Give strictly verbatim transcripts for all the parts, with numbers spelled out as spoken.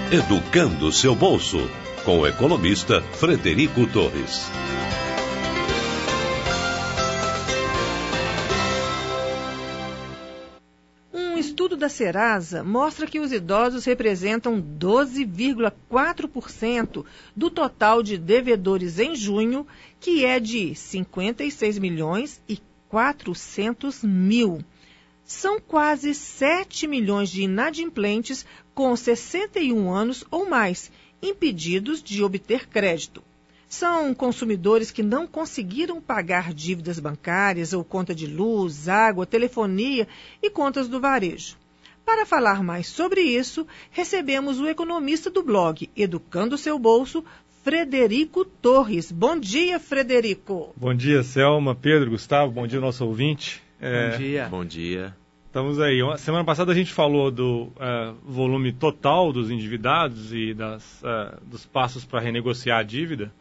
Educando seu bolso, com o economista Frederico Torres. Um estudo da Serasa mostra que os idosos representam doze vírgula quatro por cento do total de devedores em junho, que é de cinquenta e seis milhões e quatrocentos mil. São quase sete milhões de inadimplentes com sessenta e um anos ou mais, impedidos de obter crédito. São consumidores que não conseguiram pagar dívidas bancárias ou conta de luz, água, telefonia e contas do varejo. Para falar mais sobre isso, recebemos o economista do blog Educando Seu Bolso, Frederico Torres. Bom dia, Frederico. Bom dia, Selma, Pedro, Gustavo, bom dia, nosso ouvinte. É, bom dia. Bom dia. Estamos aí. Semana passada a gente falou do uh, volume total dos endividados e das, uh, dos passos para renegociar a dívida.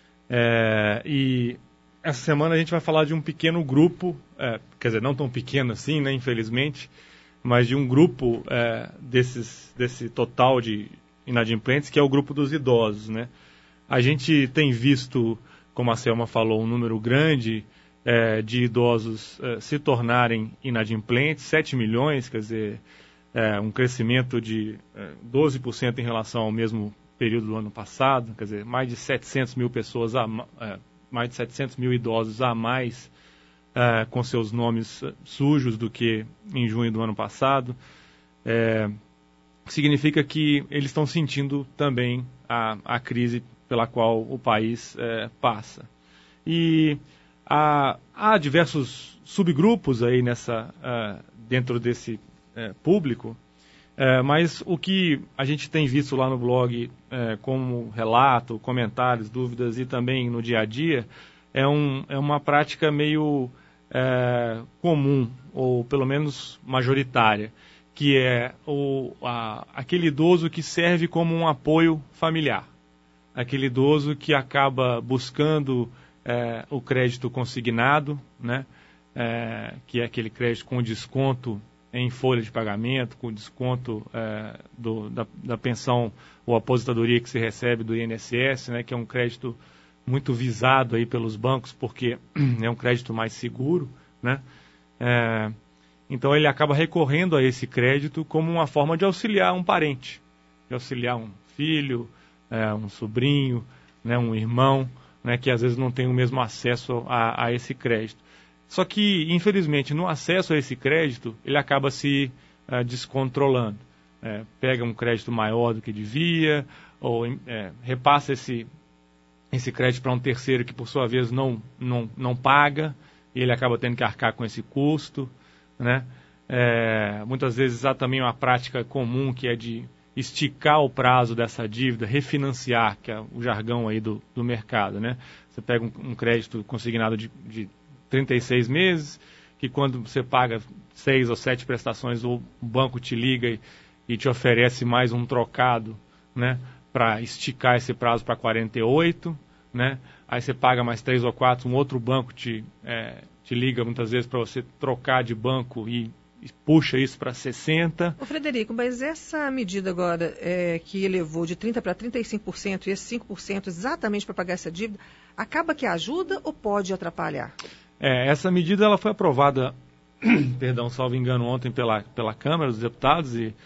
É, e essa semana a gente vai falar de um pequeno grupo, é, quer dizer, não tão pequeno assim, né, infelizmente, mas de um grupo é, desses, desse total de inadimplentes, que é o grupo dos idosos, né? A gente tem visto, como a Selma falou, um número grande é, de idosos é, se tornarem inadimplentes, sete milhões, quer dizer, é, um crescimento de é, doze por cento em relação ao mesmo período do ano passado, quer dizer, mais de setecentas mil pessoas, a, é, mais de setecentos mil idosos a mais é, com seus nomes sujos do que em junho do ano passado. É, significa que eles estão sentindo também a, a crise pela qual o país é, passa. E há, há diversos subgrupos aí nessa, uh, dentro desse uh, público, uh, mas o que a gente tem visto lá no blog uh, como relato, comentários, dúvidas e também no dia a dia, é, um, é uma prática meio uh, comum, ou pelo menos majoritária, que é o, a, aquele idoso que serve como um apoio familiar. Aquele idoso que acaba buscando é, o crédito consignado, né, é, que é aquele crédito com desconto em folha de pagamento, com desconto é, do, da, da pensão ou aposentadoria que se recebe do I N S S, né, que é um crédito muito visado aí pelos bancos, porque é um crédito mais seguro, né? É, então ele acaba recorrendo a esse crédito como uma forma de auxiliar um parente, de auxiliar um filho, É, um sobrinho, né, um irmão, né, que às vezes não tem o mesmo acesso a, a esse crédito. Só que, infelizmente, no acesso a esse crédito, ele acaba se uh, descontrolando. É, pega um crédito maior do que devia, ou é, repassa esse, esse crédito para um terceiro que, por sua vez, não, não, não paga, e ele acaba tendo que arcar com esse custo, né? É, muitas vezes há também uma prática comum que é de esticar o prazo dessa dívida, refinanciar, que é o jargão aí do, do mercado, né? Você pega um, um crédito consignado de, de trinta e seis meses, que quando você paga seis ou sete prestações, o banco te liga e, e te oferece mais um trocado, né, para esticar esse prazo para quarenta e oito, né? Aí você paga mais três ou quatro, um outro banco te, é, te liga muitas vezes para você trocar de banco e puxa isso para sessenta. Ô Frederico, mas essa medida agora é, que elevou de trinta por cento para trinta e cinco por cento e esse cinco por cento exatamente para pagar essa dívida, acaba que ajuda ou pode atrapalhar? É, essa medida ela foi aprovada, perdão, salvo engano, ontem pela, pela Câmara dos Deputados e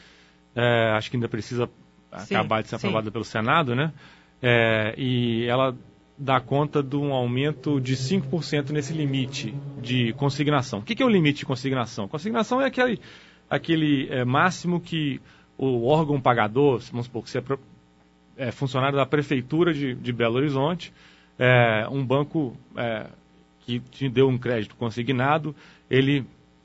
é, acho que ainda precisa sim, acabar de ser aprovada sim. pelo Senado, né? É, e ela dá conta de um aumento de cinco por cento nesse limite de consignação. O que é o limite de consignação? Consignação é aquele, aquele é, máximo que o órgão pagador, vamos supor que você é, é funcionário da Prefeitura de, de Belo Horizonte, é, um banco é, que te deu um crédito consignado, ele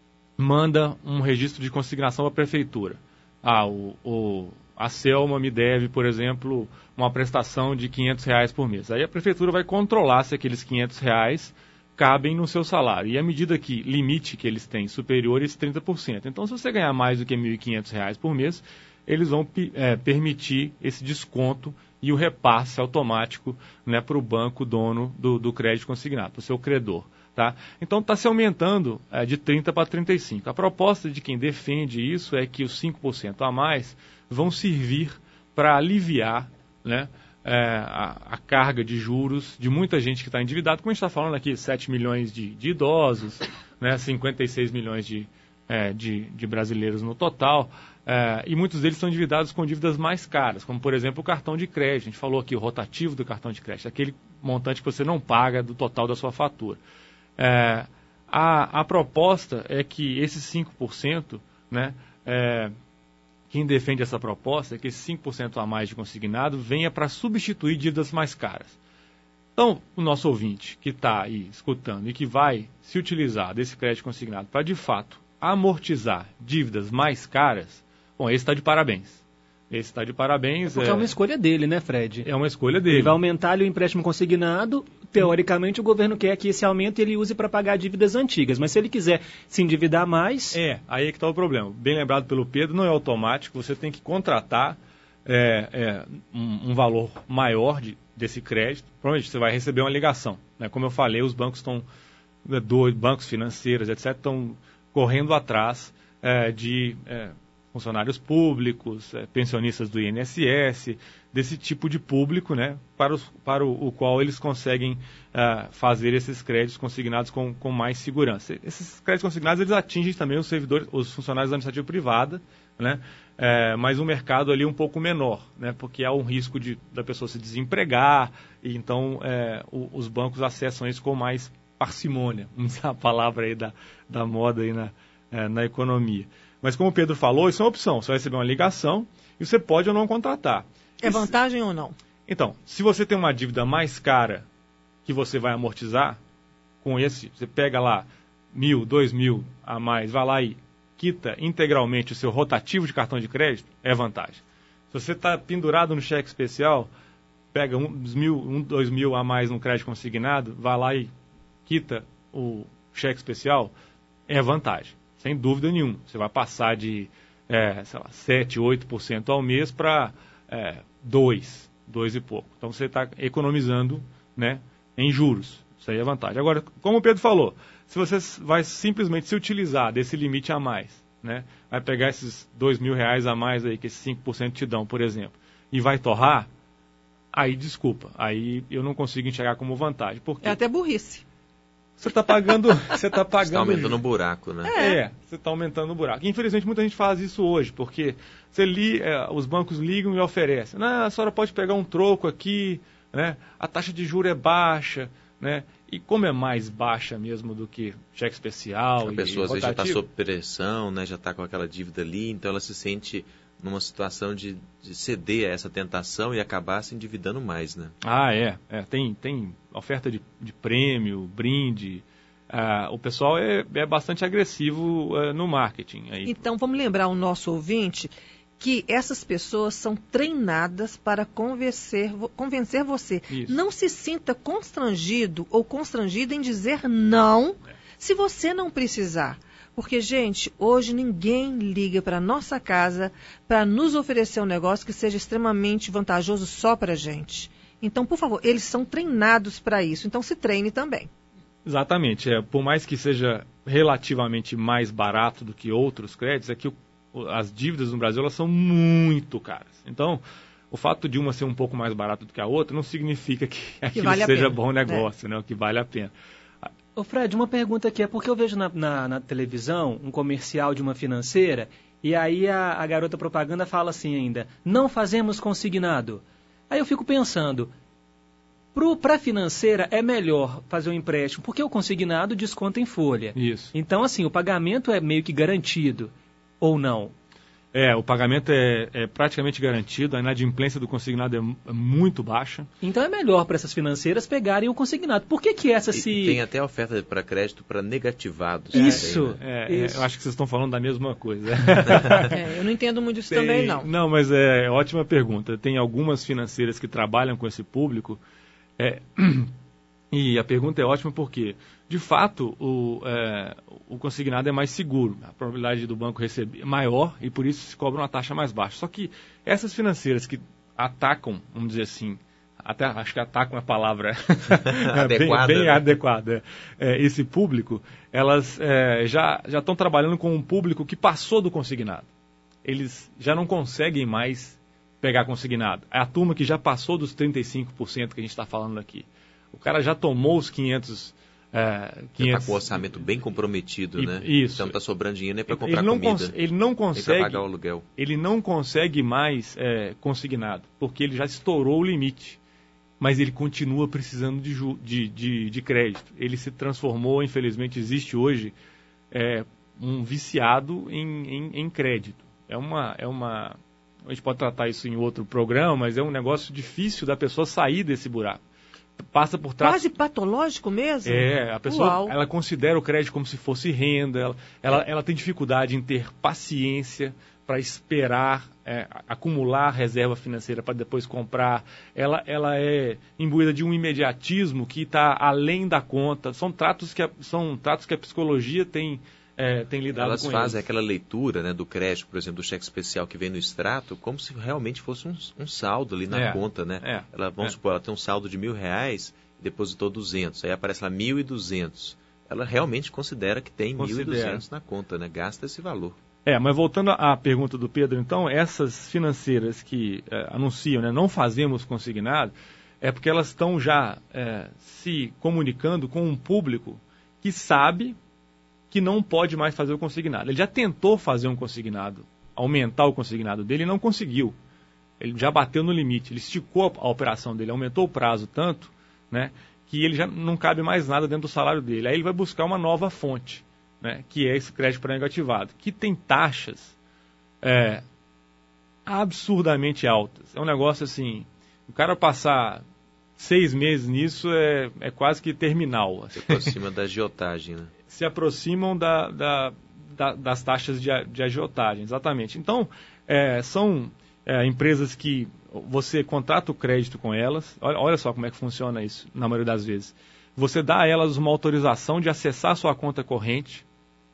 manda um registro de consignação à Prefeitura. Ah, o... o a Selma me deve, por exemplo, uma prestação de quinhentos reais por mês. Aí a prefeitura vai controlar se aqueles quinhentos reais cabem no seu salário. E à medida que limite que eles têm superior a esse trinta por cento. Então, se você ganhar mais do que mil e quinhentos reais por mês, eles vão é, permitir esse desconto e o repasse automático, né, para o banco dono do, do crédito consignado, para o seu credor. Tá? Então está se aumentando é, de trinta para trinta e cinco. A proposta de quem defende isso é que os cinco por cento a mais vão servir para aliviar, né, é, a, a carga de juros de muita gente que está endividada, como a gente está falando aqui, sete milhões de, de idosos, né, cinquenta e seis milhões de, é, de, de brasileiros no total, é, e muitos deles são endividados com dívidas mais caras, como, por exemplo, o cartão de crédito. A gente falou aqui, o rotativo do cartão de crédito, aquele montante que você não paga do total da sua fatura. É, a, a proposta é que esses cinco por cento, né, é, quem defende essa proposta é que esse cinco por cento a mais de consignado venha para substituir dívidas mais caras. Então, o nosso ouvinte que está aí escutando e que vai se utilizar desse crédito consignado para, de fato, amortizar dívidas mais caras, bom, esse está de parabéns. Esse está de parabéns. É porque é... é uma escolha dele, né, Fred? É uma escolha dele. Ele vai aumentar ali o empréstimo consignado. Teoricamente, o governo quer que esse aumento ele use para pagar dívidas antigas. Mas se ele quiser se endividar mais... É, aí é que está o problema. Bem lembrado pelo Pedro, não é automático. Você tem que contratar é, é, um, um valor maior de, desse crédito. Provavelmente você vai receber uma ligação. Né? Como eu falei, os bancos estão... bancos financeiros, etcétera, estão correndo atrás é, de... É, funcionários públicos, é, pensionistas do I N S S, desse tipo de público, né, para, os, para o, o qual eles conseguem uh, fazer esses créditos consignados com, com mais segurança. Esses créditos consignados eles atingem também os servidores, os funcionários da administrativa privada, né, é, mas um mercado ali um pouco menor, né, porque há um risco de, da pessoa se desempregar, e então é, o, os bancos acessam isso com mais parcimônia, vamos usar a palavra aí da, da moda aí na, é, na economia. Mas como o Pedro falou, isso é uma opção. Você vai receber uma ligação e você pode ou não contratar. É vantagem ou não? Então, se você tem uma dívida mais cara que você vai amortizar, com esse, você pega lá mil, dois mil a mais, vai lá e quita integralmente o seu rotativo de cartão de crédito, é vantagem. Se você está pendurado no cheque especial, pega uns mil, um, dois mil a mais no crédito consignado, vai lá e quita o cheque especial, é vantagem. Sem dúvida nenhuma. Você vai passar de é, sei lá, sete, oito por cento ao mês para é, dois por cento, dois por cento e pouco. Então você está economizando, né, em juros. Isso aí é vantagem. Agora, como o Pedro falou, se você vai simplesmente se utilizar desse limite a mais, né, vai pegar esses dois mil reais a mais aí que esses cinco por cento te dão, por exemplo, e vai torrar, aí desculpa. Aí eu não consigo enxergar como vantagem. Porque é até burrice. Você está pagando... Você está pagando... Você está aumentando o buraco, né? É, é você está aumentando o buraco. Infelizmente, muita gente faz isso hoje, porque você li, é, os bancos ligam e oferecem. Não, a senhora pode pegar um troco aqui, né? A taxa de juros é baixa, né? E como é mais baixa mesmo do que cheque especial... A e pessoa às vezes já está rotativo, sob pressão, né? Já está com aquela dívida ali, então ela se sente numa situação de, de ceder a essa tentação e acabar se endividando mais, né? Ah, é. é tem, tem oferta de, de prêmio, brinde. Ah, o pessoal é, é bastante agressivo ah, no marketing. Aí. Então, vamos lembrar ao nosso ouvinte que essas pessoas são treinadas para convencer, convencer você. Isso. Não se sinta constrangido ou constrangida em dizer não é. se você não precisar. Porque, gente, hoje ninguém liga para a nossa casa para nos oferecer um negócio que seja extremamente vantajoso só para a gente. Então, por favor, eles são treinados para isso. Então, se treine também. Exatamente. É, por mais que seja relativamente mais barato do que outros créditos, é que o, as dívidas no Brasil elas são muito caras. Então, o fato de uma ser um pouco mais barata do que a outra não significa que aquilo vale seja bom negócio, né? Né? O que vale a pena. Ô Fred, uma pergunta aqui, é porque eu vejo na, na, na televisão um comercial de uma financeira e aí a, a garota propaganda fala assim ainda, não fazemos consignado. Aí eu fico pensando, para a financeira é melhor fazer um empréstimo, porque o consignado desconta em folha. Isso. Então, assim, o pagamento é meio que garantido, ou não? É, o pagamento é, é praticamente garantido, a inadimplência do consignado é, é muito baixa. Então é melhor para essas financeiras pegarem o consignado. Por que que essa e, se... Tem até oferta para crédito para negativados. Isso, né? é, isso. É, eu acho que vocês estão falando da mesma coisa. É, eu não entendo muito isso tem, também, não. Não, mas é ótima pergunta. Tem algumas financeiras que trabalham com esse público, é, e a pergunta é ótima porque, de fato, o, é, o consignado é mais seguro. A probabilidade do banco receber é maior e, por isso, se cobra uma taxa mais baixa. Só que essas financeiras que atacam, vamos dizer assim, até acho que atacam a palavra adequada, bem, bem né? adequada, é, esse público, elas é, já já estão trabalhando com um público que passou do consignado. Eles já não conseguem mais pegar consignado. É a turma que já passou dos trinta e cinco por cento que a gente está falando aqui. O cara já tomou os quinhentos... É, quinhentos... Está com o orçamento bem comprometido, e, né? Isso. Então está sobrando dinheiro nem para comprar ele não comida, ele não consegue, nem para pagar o aluguel. Ele não consegue mais é, consignado, porque ele já estourou o limite. Mas ele continua precisando de, ju, de, de, de crédito. Ele se transformou, infelizmente, existe hoje é, um viciado em, em, em crédito. É uma, é uma... A gente pode tratar isso em outro programa, mas é um negócio difícil da pessoa sair desse buraco. Passa por trás. Quase patológico mesmo? É, a pessoa Uau. ela considera o crédito como se fosse renda, ela, ela, ela tem dificuldade em ter paciência para esperar, é, acumular reserva financeira para depois comprar. Ela, ela é imbuída de um imediatismo que está além da conta. São tratos que a, são tratos que a psicologia tem. É, tem lidado Elas com fazem eles. aquela leitura, né, do crédito, por exemplo, do cheque especial que vem no extrato, como se realmente fosse um, um saldo ali na É, conta, né? é, ela, vamos é. supor, ela tem um saldo de mil reais e depositou duzentos, aí aparece lá mil e duzentos. Ela realmente considera que tem mil e duzentos na conta, né? Gasta esse valor. É, mas voltando à pergunta do Pedro, então, essas financeiras que é, anunciam, né, não fazemos consignado, é porque elas estão já é, se comunicando com um público que sabe que não pode mais fazer o consignado. Ele já tentou fazer um consignado, aumentar o consignado dele e não conseguiu. Ele já bateu no limite, ele esticou a operação dele, aumentou o prazo tanto, né, que ele já não cabe mais nada dentro do salário dele. Aí ele vai buscar uma nova fonte, né, que é esse crédito pré-negativado, que tem taxas é, absurdamente altas. É um negócio assim, o cara passar seis meses nisso é, é quase que terminal. Se aproxima da agiotagem, né? Se aproximam da, da, da, das taxas de, de agiotagem, exatamente. Então, é, são é, empresas que você contrata o crédito com elas, olha, olha só como é que funciona isso, na maioria das vezes. Você dá a elas uma autorização de acessar a sua conta corrente,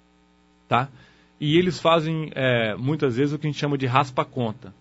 tá? E eles fazem, é, muitas vezes, o que a gente chama de raspa-conta.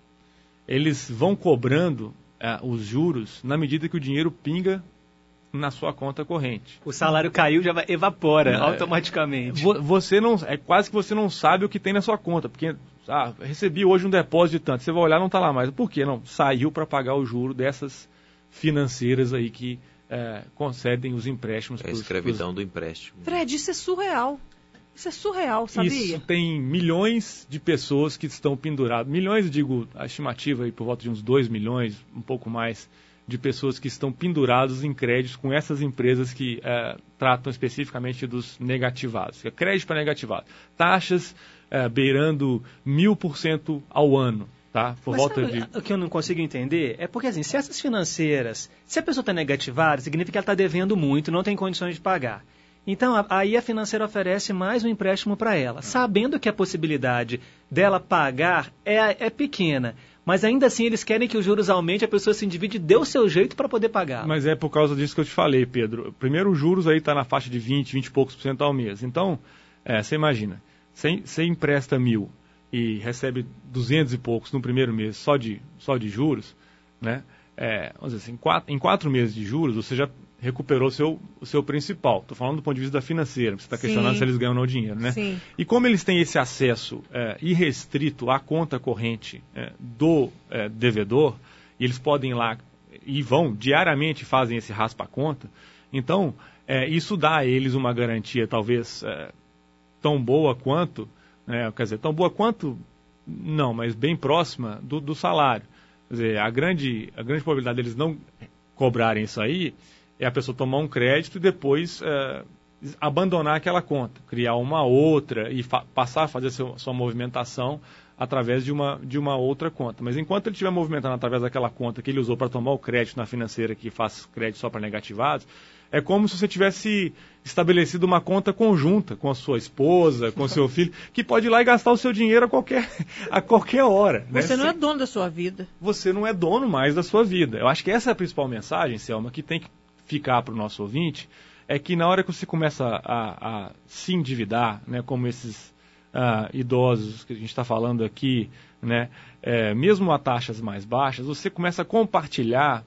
Eles vão cobrando é, os juros na medida que o dinheiro pinga na sua conta corrente. O salário caiu, já evapora Não, automaticamente. Você não, é quase que você não sabe o que tem na sua conta, porque ah, recebi hoje um depósito de tanto, você vai olhar, não está lá mais. Por quê? Não, saiu para pagar o juro dessas financeiras aí que é, concedem os empréstimos. É a escravidão do empréstimo. Fred, isso é surreal. Isso é surreal, sabia? Isso tem milhões de pessoas que estão penduradas. Milhões, digo, a estimativa aí por volta de uns dois milhões, um pouco mais, de pessoas que estão penduradas em créditos com essas empresas que é, tratam especificamente dos negativados. Crédito para negativado. Taxas é, beirando mil por cento ao ano. Tá? Por Mas volta sabe, de... o que eu não consigo entender é porque, assim, se essas financeiras, se a pessoa está negativada, significa que ela está devendo muito, não tem condições de pagar. Então, a, aí a financeira oferece mais um empréstimo para ela, sabendo que a possibilidade dela pagar é, é pequena. Mas ainda assim eles querem que os juros aumente, a pessoa se endivide e dê o seu jeito para poder pagar. Mas é por causa disso que eu te falei, Pedro. Primeiro, os juros aí está na faixa de vinte, vinte e poucos por cento ao mês. Então, é, você imagina, você, você empresta mil e recebe duzentos e poucos no primeiro mês só de, só de juros, né? É, vamos dizer assim, em quatro, em quatro meses de juros você já recuperou o seu, o seu principal. Estou falando do ponto de vista da financeira, você está questionando se eles ganham ou não dinheiro, né? Sim. E como eles têm esse acesso é, irrestrito à conta corrente é, do é, devedor, e eles podem ir lá e vão, diariamente fazem esse raspa-conta, então é, isso dá a eles uma garantia talvez é, tão boa quanto, né, quer dizer, tão boa quanto, não, mas bem próxima do, do salário. Quer dizer, a grande, a grande probabilidade deles não cobrarem isso aí é a pessoa tomar um crédito e depois é, abandonar aquela conta, criar uma outra e passar a fazer seu, sua movimentação através de uma, de uma outra conta. Mas enquanto ele estiver movimentando através daquela conta que ele usou para tomar o crédito na financeira que faz crédito só para negativados, é como se você tivesse estabelecido uma conta conjunta com a sua esposa, com o seu filho, que pode ir lá e gastar o seu dinheiro a qualquer, a qualquer hora. Você né? não é dono da sua vida. Você não é dono mais da sua vida. Eu acho que essa é a principal mensagem, Selma, que tem que ficar para o nosso ouvinte, é que na hora que você começa a, a se endividar, né, como esses uh, idosos que a gente está falando aqui, né, é, mesmo a taxas mais baixas, você começa a compartilhar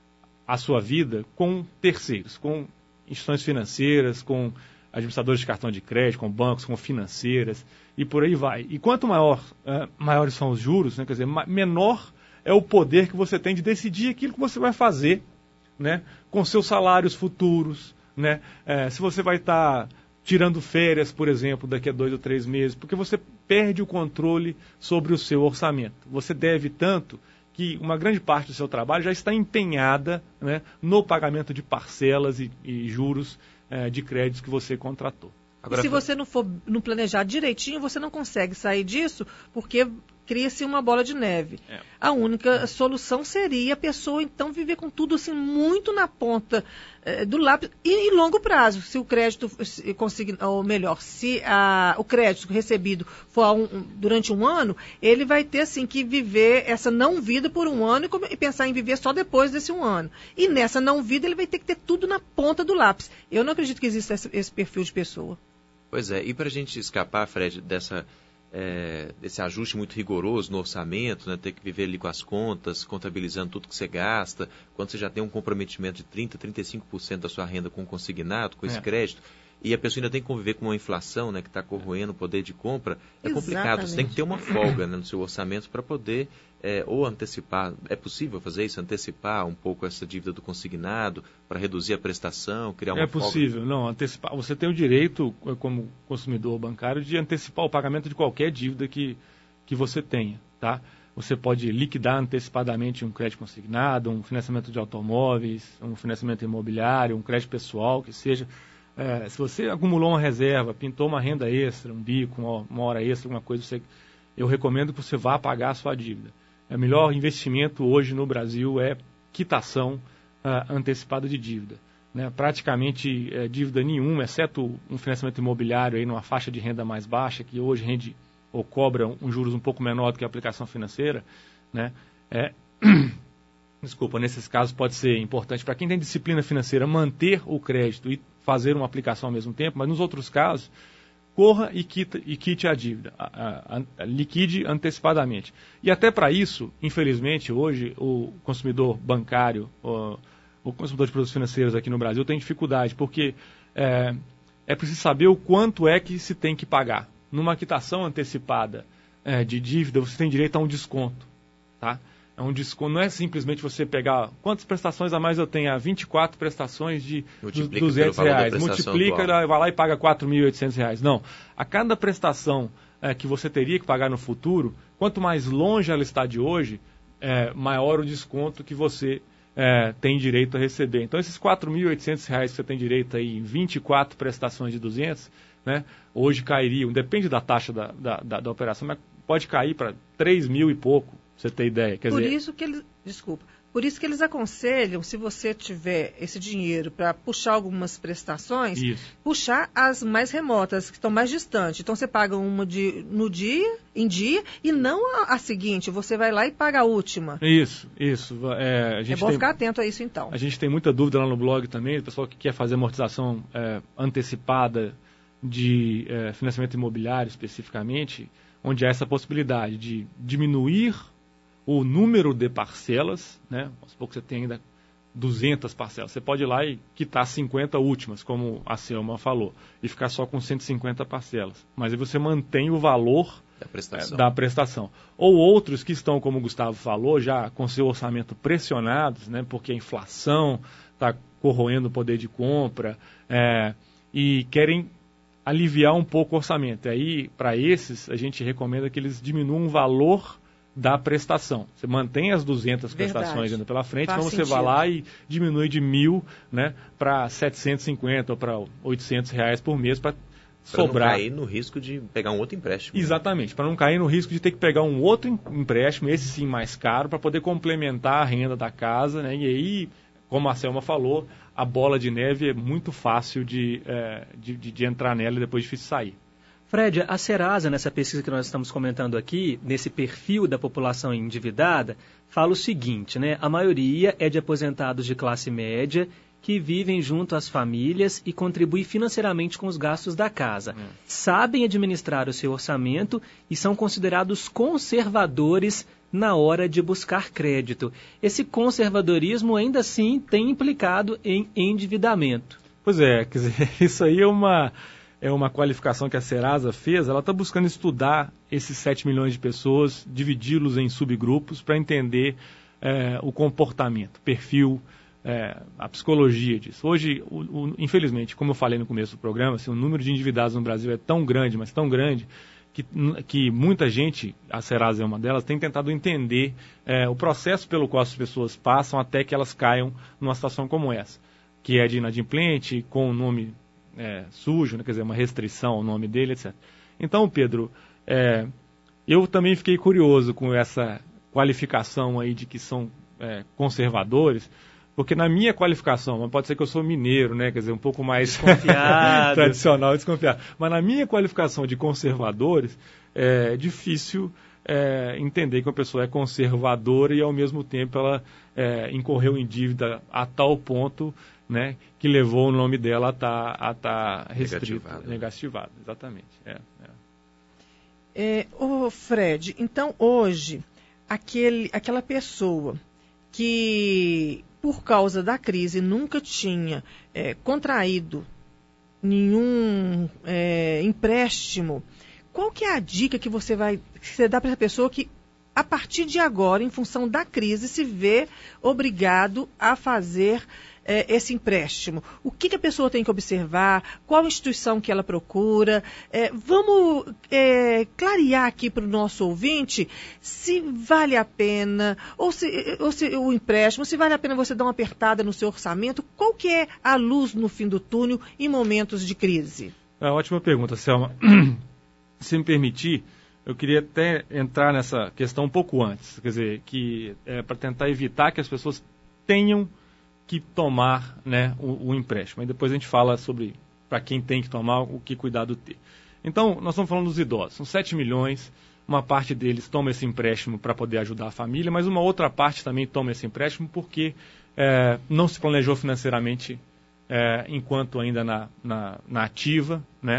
a sua vida com terceiros, com instituições financeiras, com administradores de cartão de crédito, com bancos, com financeiras, e por aí vai. E quanto maior, uh, maiores são os juros, né, quer dizer, menor é o poder que você tem de decidir aquilo que você vai fazer, né, com seus salários futuros, né, é, se você vai estar... Tá tirando férias, por exemplo, daqui a dois ou três meses, porque você perde o controle sobre o seu orçamento. Você deve tanto que uma grande parte do seu trabalho já está empenhada, né, no pagamento de parcelas e, e juros eh, de créditos que você contratou. Agora, e se você não for não planejar direitinho, você não consegue sair disso, porque cria-se uma bola de neve. É. A única solução seria a pessoa, então, viver com tudo assim, muito na ponta eh, do lápis e em longo prazo. Se o crédito conseguir, ou melhor, se a, o crédito recebido for um, um, durante um ano, ele vai ter assim, que viver essa não vida por um ano e, e pensar em viver só depois desse um ano. E nessa não vida, ele vai ter que ter tudo na ponta do lápis. Eu não acredito que exista esse, esse perfil de pessoa. Pois é, e para a gente escapar, Fred, dessa... É, desse ajuste muito rigoroso no orçamento, né, ter que viver ali com as contas, contabilizando tudo que você gasta, quando você já tem um comprometimento de trinta por cento, trinta e cinco por cento da sua renda com consignado, com esse é. crédito, e a pessoa ainda tem que conviver com uma inflação, né, que está corroendo o poder de compra, é Exatamente. complicado. Você tem que ter uma folga, né, no seu orçamento para poder é, ou antecipar, é possível fazer isso, antecipar um pouco essa dívida do consignado para reduzir a prestação, criar uma é folga? É possível, não, antecipar. Você tem o direito, como consumidor bancário, de antecipar o pagamento de qualquer dívida que, que você tenha, tá? Você pode liquidar antecipadamente um crédito consignado, um financiamento de automóveis, um financiamento imobiliário, um crédito pessoal, que seja... É, se você acumulou uma reserva, pintou uma renda extra, um bico, uma, uma hora extra, alguma coisa, você, eu recomendo que você vá pagar a sua dívida. O melhor investimento hoje no Brasil é quitação uh, antecipada de dívida. Né? Praticamente é, dívida nenhuma, exceto um financiamento imobiliário aí numa faixa de renda mais baixa, que hoje rende ou cobra um, um juros um pouco menor do que a aplicação financeira. Né? É... Desculpa, nesses casos pode ser importante para quem tem disciplina financeira manter o crédito e fazer uma aplicação ao mesmo tempo, mas nos outros casos, corra e, quita, e quite a dívida, a, a, a, liquide antecipadamente. E até para isso, infelizmente, hoje o consumidor bancário, o, o consumidor de produtos financeiros aqui no Brasil tem dificuldade, porque é, é preciso saber o quanto é que se tem que pagar. Numa quitação antecipada é, de dívida, você tem direito a um desconto, tá? É um desconto, não é simplesmente você pegar quantas prestações a mais eu tenho, há vinte e quatro prestações de duzentos reais, multiplica, vai lá e paga quatro mil e oitocentos reais. Não, a cada prestação é, que você teria que pagar no futuro, quanto mais longe ela está de hoje, é, maior o desconto que você é, tem direito a receber. Então esses quatro mil e oitocentos reais que você tem direito aí em vinte e quatro prestações de duzentos, né, hoje cairiam, depende da taxa da, da, da, da operação, mas pode cair para três mil e pouco. Você tem ideia? Quer por dizer... isso que eles, desculpa, por isso que eles aconselham, se você tiver esse dinheiro para puxar algumas prestações, isso. puxar as mais remotas, que estão mais distantes. Então você paga uma de, no dia, em dia, e não a, a seguinte, você vai lá e paga a última. Isso, isso. É, a gente é bom tem, ficar atento a isso então. A gente tem muita dúvida lá no blog também, o pessoal que quer fazer amortização é, antecipada de é, financiamento imobiliário especificamente, onde há essa possibilidade de diminuir o número de parcelas, né? Aos poucos você tem ainda duzentas parcelas. Você pode ir lá e quitar cinquenta últimas, como a Selma falou, e ficar só com cento e cinquenta parcelas. Mas aí você mantém o valor da prestação. É, da prestação. Ou outros que estão, como o Gustavo falou, já com seu orçamento pressionados, né? Porque a inflação está corroendo o poder de compra, é, e querem aliviar um pouco o orçamento. E aí, para esses, a gente recomenda que eles diminuam o valor da prestação. Você mantém as duzentas Verdade. prestações ainda pela frente, Faz então você sentido. vai lá e diminui de mil, né, para setecentos e cinquenta ou para oitocentos reais por mês para sobrar. Para não cair no risco de pegar um outro empréstimo. Exatamente, para não cair no risco de ter que pegar um outro empréstimo, esse sim mais caro, para poder complementar a renda da casa, né, e aí, como a Selma falou, a bola de neve é muito fácil de, é, de, de, de entrar nela e depois difícil sair. Fred, a Serasa, nessa pesquisa que nós estamos comentando aqui, nesse perfil da população endividada, fala o seguinte, né? A maioria é de aposentados de classe média que vivem junto às famílias e contribuem financeiramente com os gastos da casa. Hum. Sabem administrar o seu orçamento e são considerados conservadores na hora de buscar crédito. Esse conservadorismo ainda assim tem implicado em endividamento. Pois é, quer dizer, isso aí é uma... é uma qualificação que a Serasa fez, ela está buscando estudar esses sete milhões de pessoas, dividi-los em subgrupos para entender é, o comportamento, perfil, é, a psicologia disso. Hoje, o, o, infelizmente, como eu falei no começo do programa, assim, o número de endividados no Brasil é tão grande, mas tão grande, que, que muita gente, a Serasa é uma delas, tem tentado entender é, o processo pelo qual as pessoas passam até que elas caiam numa situação como essa, que é de inadimplente, com o nome é, sujo, né, quer dizer, uma restrição ao nome dele, etcétera. Então, Pedro, é, eu também fiquei curioso com essa qualificação aí de que são é, conservadores, porque na minha qualificação, pode ser que eu sou mineiro, né, quer dizer, um pouco mais tradicional e desconfiado, mas na minha qualificação de conservadores, é difícil é, entender que uma pessoa é conservadora e ao mesmo tempo ela é, incorreu em dívida a tal ponto, né, que levou o nome dela a estar tá, tá restrito, negativado, negativado exatamente. É, é. É, ô Fred, então hoje, aquele, aquela pessoa que, por causa da crise, nunca tinha é, contraído nenhum é, empréstimo, qual que é a dica que você vai que você dá para essa pessoa que, a partir de agora, em função da crise, se vê obrigado a fazer é, esse empréstimo? O que, que a pessoa tem que observar? Qual instituição que ela procura? É, vamos é, clarear aqui para o nosso ouvinte se vale a pena, ou se, ou se o empréstimo, se vale a pena você dar uma apertada no seu orçamento. Qual que é a luz no fim do túnel em momentos de crise? É, ótima pergunta, Selma. Se me permitir, eu queria até entrar nessa questão um pouco antes, quer dizer, que é para tentar evitar que as pessoas tenham que tomar, né, o, o empréstimo. E depois a gente fala sobre para quem tem que tomar, o que cuidado ter. Então, nós estamos falando dos idosos. São sete milhões, uma parte deles toma esse empréstimo para poder ajudar a família, mas uma outra parte também toma esse empréstimo porque é, não se planejou financeiramente é, enquanto ainda na, na, na ativa, né,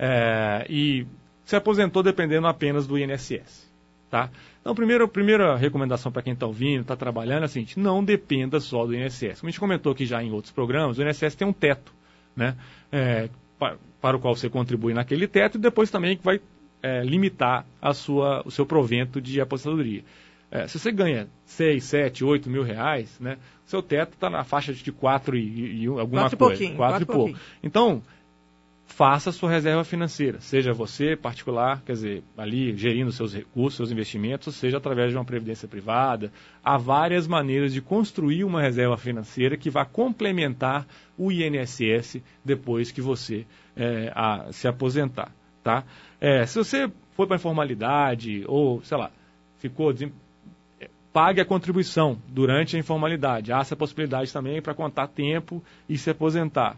é, e se aposentou dependendo apenas do I N S S. Tá? Então, primeiro, a primeira recomendação para quem está ouvindo, está trabalhando, é a seguinte: não dependa só do I N S S. Como a gente comentou aqui já em outros programas, o I N S S tem um teto, né, é, para, para o qual você contribui naquele teto e depois também vai é, limitar a sua, o seu provento de aposentadoria. É, se você ganha seis, sete, oito mil reais, né, o seu teto está na faixa de quatro e, e alguma quatro coisa. E quatro e pouco. Então, faça a sua reserva financeira, seja você particular, quer dizer, ali gerindo seus recursos, seus investimentos, seja através de uma previdência privada. Há várias maneiras de construir uma reserva financeira que vá complementar o I N S S depois que você é, a, se aposentar. Tá? É, se você foi para a informalidade ou, sei lá, ficou... pague a contribuição durante a informalidade. Há essa possibilidade também para contar tempo e se aposentar.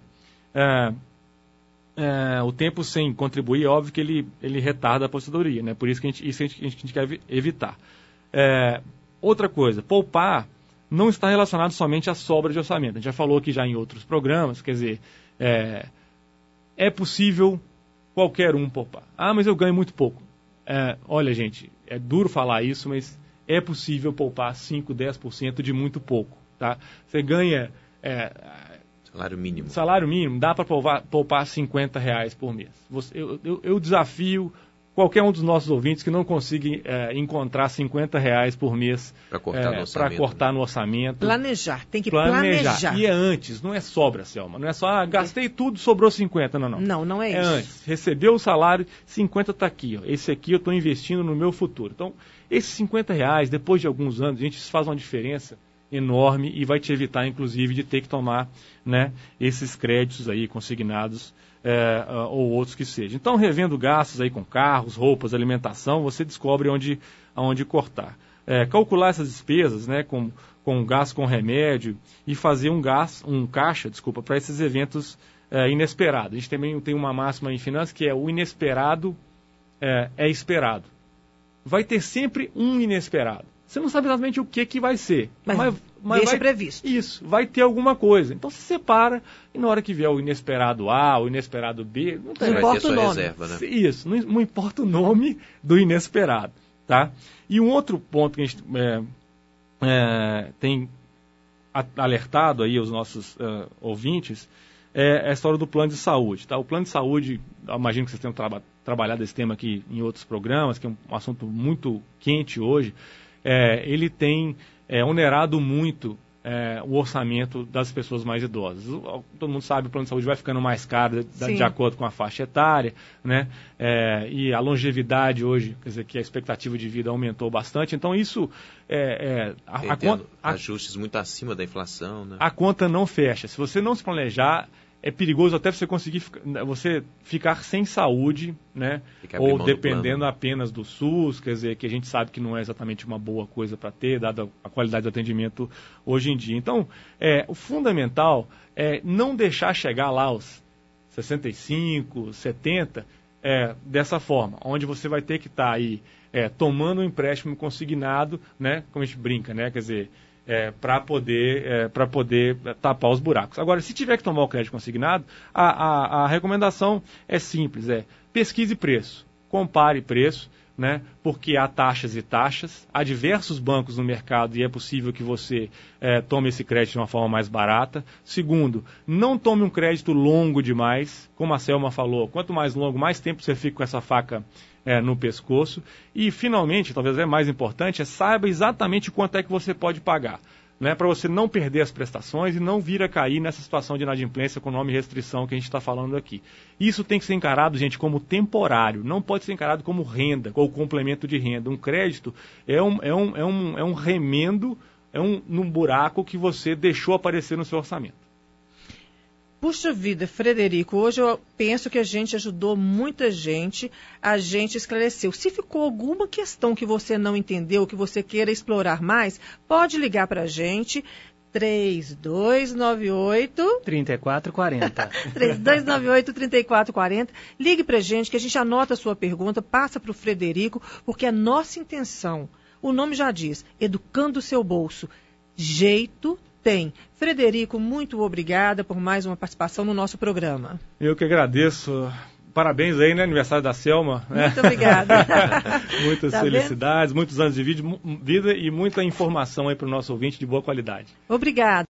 É, É, o tempo sem contribuir, é óbvio que ele, ele retarda a aposentadoria, né? Por isso que a gente, isso a gente, a gente quer evitar. É, outra coisa, poupar não está relacionado somente à sobra de orçamento. A gente já falou aqui já em outros programas, quer dizer, é, é possível qualquer um poupar. Ah, mas eu ganho muito pouco. É, olha, gente, é duro falar isso, mas é possível poupar cinco, dez por cento de muito pouco. Tá? Você ganha... É, Salário mínimo. Salário mínimo, dá para poupar, poupar cinquenta reais por mês. Você, eu, eu, eu desafio qualquer um dos nossos ouvintes que não consiga é, encontrar cinquenta reais por mês para cortar, é, no, cortar né? no orçamento. Planejar, tem que planejar. planejar. E é antes, não é sobra, Selma. Não é só, ah, gastei tudo, sobrou cinquenta. Não, não. Não, não é, é isso. É antes. Recebeu o salário, cinquenta está aqui. Ó. Esse aqui eu estou investindo no meu futuro. Então, esses cinquenta reais, depois de alguns anos, gente, isso faz uma diferença enorme e vai te evitar, inclusive, de ter que tomar, né, esses créditos aí consignados é, ou outros que sejam. Então, revendo gastos aí com carros, roupas, alimentação, você descobre onde, onde cortar. É, calcular essas despesas, né, com, com gasto com remédio e fazer um, gasto, um caixa, desculpa, para esses eventos é, inesperados. A gente também tem uma máxima em finanças que é o inesperado é, é esperado. Vai ter sempre um inesperado. Você não sabe exatamente o que, que vai ser. Mas, mas, mas deixa vai, previsto. Isso, vai ter alguma coisa. Então se separa e na hora que vier o inesperado A, o inesperado B... Não, não importa o nome. Reserva, né? Isso, não, não importa o nome do inesperado. Tá? E um outro ponto que a gente é, é, tem alertado aí os nossos uh, ouvintes é a história do plano de saúde. Tá? O plano de saúde, eu imagino que vocês tenham traba trabalhado esse tema aqui em outros programas, que é um, um assunto muito quente hoje, é, ele tem é, onerado muito É, o orçamento das pessoas mais idosas. Todo mundo sabe que o plano de saúde vai ficando mais caro de, de acordo com a faixa etária, né? É, e a longevidade hoje, quer dizer, que a expectativa de vida aumentou bastante, então isso é, é a, a conta, a, ajustes muito acima da inflação, né? A conta não fecha. Se você não se planejar, é perigoso até você conseguir você ficar sem saúde, né? Ou dependendo apenas do SUS, quer dizer, que a gente sabe que não é exatamente uma boa coisa para ter, dada a qualidade do atendimento hoje em dia. Então, é, o fundamental é não deixar chegar lá aos sessenta e cinco, setenta, é, dessa forma, onde você vai ter que estar tá aí é, tomando um empréstimo consignado, né? Como a gente brinca, né? Quer dizer, É, para poder, é, para poder tapar os buracos. Agora, se tiver que tomar o crédito consignado, a, a, a recomendação é simples, é pesquise preço, compare preço, né, porque há taxas e taxas, há diversos bancos no mercado e é possível que você é, tome esse crédito de uma forma mais barata. Segundo, não tome um crédito longo demais, como a Selma falou, quanto mais longo, mais tempo você fica com essa faca É, no pescoço. E, finalmente, talvez é mais importante, é saiba exatamente quanto é que você pode pagar, né, para você não perder as prestações e não vir a cair nessa situação de inadimplência com nome e restrição que a gente está falando aqui. Isso tem que ser encarado, gente, como temporário, não pode ser encarado como renda ou complemento de renda. Um crédito é um, é um, é um, é um remendo, é um, num buraco que você deixou aparecer no seu orçamento. Puxa vida, Frederico, hoje eu penso que a gente ajudou muita gente, a gente esclareceu. Se ficou alguma questão que você não entendeu, que você queira explorar mais, pode ligar para a gente, três dois nove oito... três quatro quatro zero. três dois nove oito, três quatro quatro zero. Ligue para a gente, que a gente anota a sua pergunta, passa para o Frederico, porque a nossa intenção, o nome já diz, educando o seu bolso, jeito tem. Frederico, muito obrigada por mais uma participação no nosso programa. Eu que agradeço. Parabéns aí, né? Aniversário da Selma. Muito né? obrigada. Muitas tá felicidades, vendo? Muitos anos de vida e muita informação aí para o nosso ouvinte de boa qualidade. Obrigada.